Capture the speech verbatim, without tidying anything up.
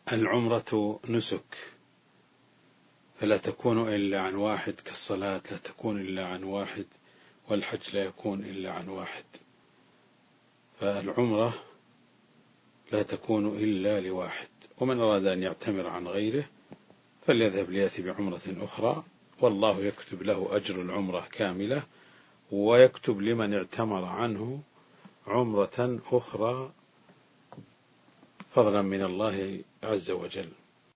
العمرة نسك، فلا تكون إلا عن واحد، كالصلاة لا تكون إلا عن واحد، والحج لا يكون إلا عن واحد. فالعمرة لا تكون إلا لواحد، ومن أراد أن يعتمر عن غيره فليذهب ليأتي بعمرة أخرى، والله يكتب له أجر العمرة كاملة، ويكتب لمن اعتمر عنه عمرة أخرى فضلا من الله عز وجل.